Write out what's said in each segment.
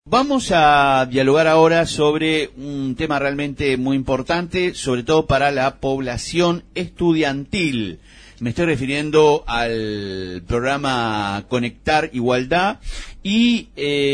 Vamos a dialogar ahora sobre un tema realmente muy importante, sobre todo para la población estudiantil. Me estoy refiriendo al programa Conectar Igualdad y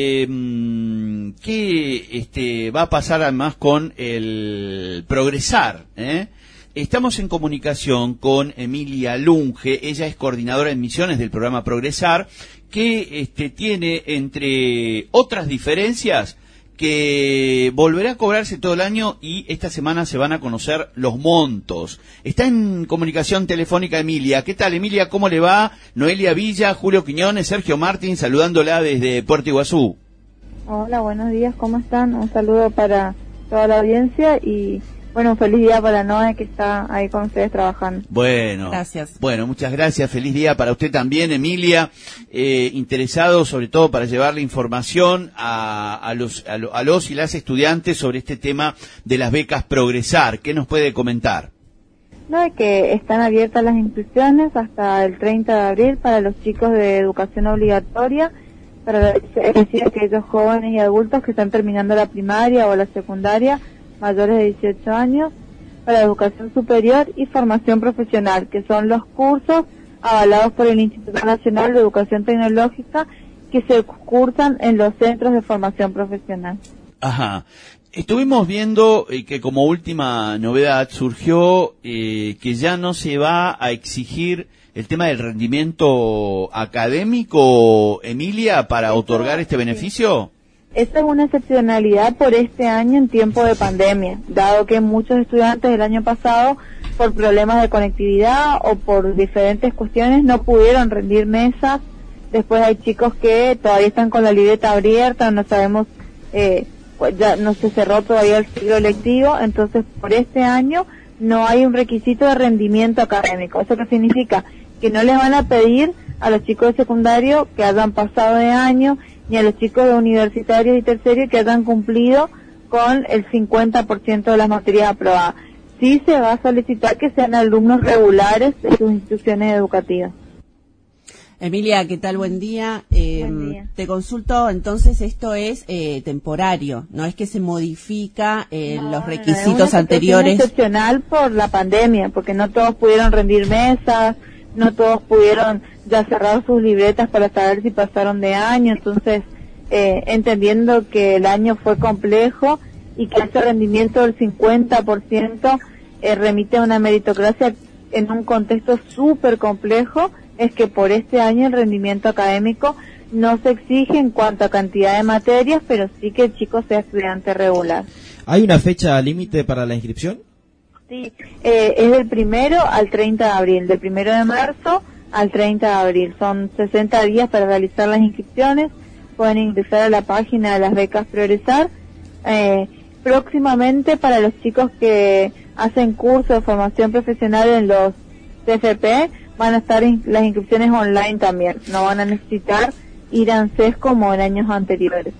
qué va a pasar además con el Progresar, Estamos en comunicación con Emilia Lunge, ella es coordinadora de misiones del programa Progresar, que tiene, entre otras diferencias, que volverá a cobrarse todo el año y esta semana se van a conocer los montos. Está en comunicación telefónica Emilia. ¿Qué tal, Emilia? ¿Cómo le va? Noelia Villa, Julio Quiñones, Sergio Martín, saludándola desde Puerto Iguazú. Hola, buenos días, ¿cómo están? Un saludo para toda la audiencia y... bueno, un feliz día para Noé, que está ahí con ustedes trabajando. Bueno, gracias. Bueno, muchas gracias. Feliz día para usted también, Emilia. Interesado sobre todo para llevarle información a los y las estudiantes sobre este tema de las becas Progresar. ¿Qué nos puede comentar? No, es que están abiertas las inscripciones hasta el 30 de abril para los chicos de educación obligatoria, para decir aquellos jóvenes y adultos que están terminando la primaria o la secundaria, mayores de 18 años, para educación superior y formación profesional, que son los cursos avalados por el Instituto Nacional de Educación Tecnológica que se cursan en los centros de formación profesional. Ajá. Estuvimos viendo que como última novedad surgió que ya no se va a exigir el tema del rendimiento académico, Emilia, para otorgar este beneficio. Esta es una excepcionalidad por este año en tiempo de pandemia, dado que muchos estudiantes del año pasado, por problemas de conectividad o por diferentes cuestiones, no pudieron rendir mesas. Después hay chicos que todavía están con la libreta abierta, no sabemos, ya no se cerró todavía el ciclo lectivo, entonces por este año no hay un requisito de rendimiento académico. ¿Eso qué significa? Que no les van a pedir a los chicos de secundario que hayan pasado de año, ni a los chicos de universitarios y terciarios que hayan cumplido con el 50% de las materias aprobadas. Sí se va a solicitar que sean alumnos regulares de sus instituciones educativas. Emilia, ¿qué tal? Buen día. Buen día. Te consulto, entonces esto es temporario, no es que se modifica los requisitos es anteriores. Es excepcional por la pandemia, porque no todos pudieron rendir mesas, no todos pudieron ya cerrar sus libretas para saber si pasaron de año, entonces entendiendo que el año fue complejo y que ese rendimiento del 50% remite a una meritocracia en un contexto súper complejo, es que por este año el rendimiento académico no se exige en cuanto a cantidad de materias, pero sí que el chico sea estudiante regular. ¿Hay una fecha límite para la inscripción? Sí, es del 1 al 30 de abril, del 1 de marzo al 30 de abril. Son 60 días para realizar las inscripciones. Pueden ingresar a la página de las becas Progresar. Próximamente, para los chicos que hacen cursos de formación profesional en los CFP, van a estar las inscripciones online también. No van a necesitar ir a ANSES como en años anteriores.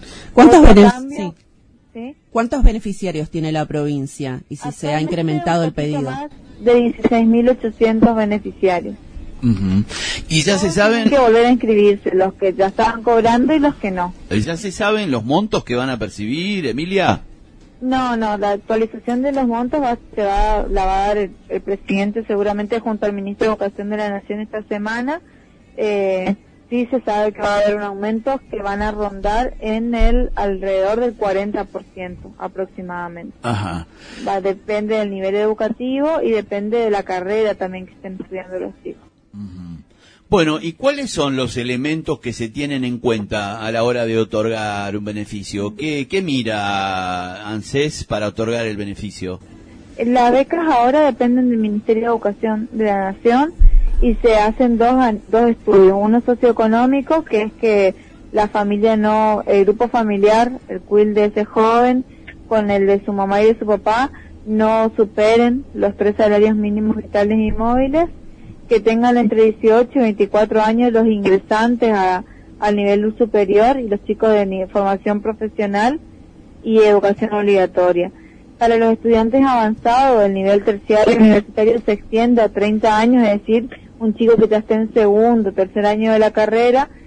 ¿Cuántos beneficiarios tiene la provincia y si se ha incrementado el pedido? Más de 16.800 beneficiarios. Uh-huh. Y ya se saben... Hay que volver a inscribirse, los que ya estaban cobrando y los que no. ¿Ya se saben los montos que van a percibir, Emilia? No, la actualización de los montos la va a dar el presidente seguramente junto al ministro de Educación de la Nación esta semana. Sí se sabe que va a haber un aumento que van a rondar en alrededor del 40% aproximadamente. Ajá. Depende del nivel educativo y depende de la carrera también que estén estudiando los chicos. Uh-huh. Bueno, ¿y cuáles son los elementos que se tienen en cuenta a la hora de otorgar un beneficio? ¿Qué mira ANSES para otorgar el beneficio? Las becas ahora dependen del Ministerio de Educación de la Nación y se hacen dos estudios. Uno socioeconómico, que es que la familia el grupo familiar, el CUIL de ese joven, con el de su mamá y de su papá, no superen los 3 salarios mínimos vitales y móviles, que tengan entre 18 y 24 años los ingresantes al nivel superior y los chicos de formación profesional y educación obligatoria. Para los estudiantes avanzados del nivel terciario y universitario se extiende a 30 años, es decir, un chico que ya esté en segundo, tercer año de la carrera,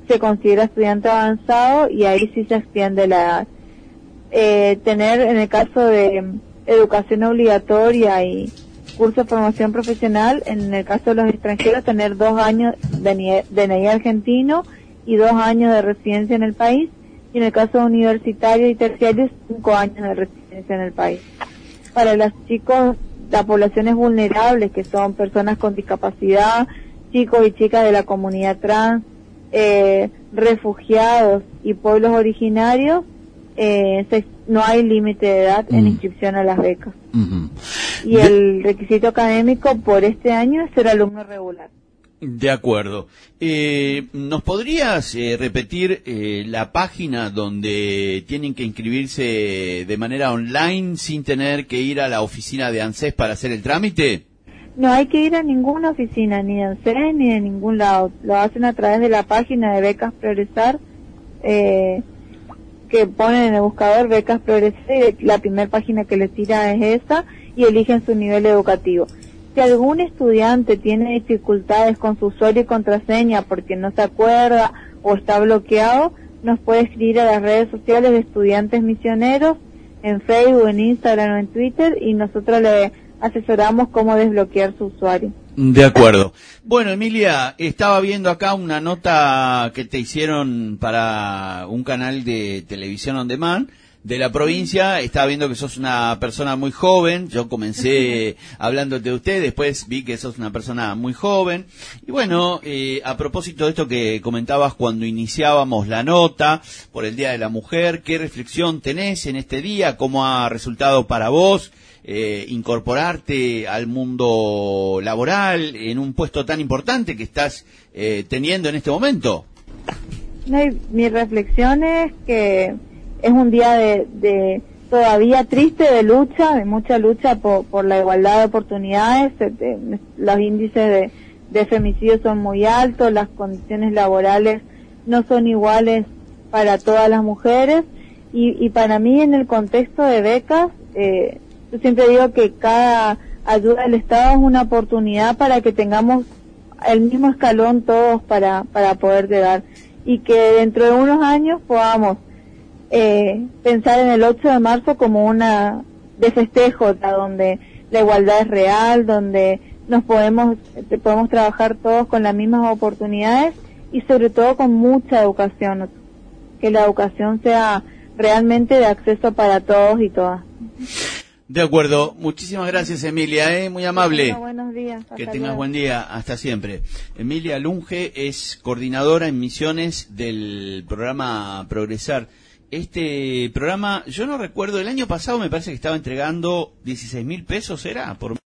se considera estudiante avanzado y ahí sí se extiende la edad. Tener, en el caso de educación obligatoria y curso de formación profesional, en el caso de los extranjeros, tener 2 años de DNI argentino y 2 años de residencia en el país, y en el caso universitario y terciario, 5 años de residencia en el país. Para los chicos, las poblaciones vulnerables, que son personas con discapacidad, chicos y chicas de la comunidad trans, refugiados y pueblos originarios, no hay límite de edad en inscripción a las becas. Y el requisito académico por este año es ser alumno regular. De acuerdo. ¿Nos podrías repetir la página donde tienen que inscribirse de manera online sin tener que ir a la oficina de ANSES para hacer el trámite? No hay que ir a ninguna oficina, ni de ANSES ni de ningún lado. Lo hacen a través de la página de Becas Progresar, que ponen en el buscador Becas Progresar, y la primera página que les tira es esa, y eligen su nivel educativo. Si algún estudiante tiene dificultades con su usuario y contraseña porque no se acuerda o está bloqueado, nos puede escribir a las redes sociales de Estudiantes Misioneros, en Facebook, en Instagram o en Twitter, y nosotros le asesoramos cómo desbloquear su usuario. De acuerdo. Bueno, Emilia, estaba viendo acá una nota que te hicieron para un canal de televisión on demand de la provincia. Estaba viendo que sos una persona muy joven. Yo comencé hablándote de usted, después vi que sos una persona muy joven. Y bueno, a propósito de esto que comentabas cuando iniciábamos la nota por el Día de la Mujer, ¿qué reflexión tenés en este día? ¿Cómo ha resultado para vos incorporarte al mundo laboral en un puesto tan importante que estás teniendo en este momento? Mi reflexión es que es un día de todavía triste, de lucha, de mucha lucha por la igualdad de oportunidades. Los índices de femicidio son muy altos, las condiciones laborales no son iguales para todas las mujeres, y para mí, en el contexto de becas, yo siempre digo que cada ayuda del Estado es una oportunidad para que tengamos el mismo escalón todos para poder llegar, y que dentro de unos años podamos pensar en el 8 de marzo como una de festejo, donde la igualdad es real, donde podemos trabajar todos con las mismas oportunidades, y sobre todo con mucha educación, que la educación sea realmente de acceso para todos y todas. De acuerdo, muchísimas gracias, Emilia, muy amable. Buenos días. Que tengas buen día, hasta siempre. Emilia Lunge es coordinadora en misiones del programa Progresar. Este programa, yo no recuerdo, el año pasado me parece que estaba entregando 16.000 pesos, ¿era? Por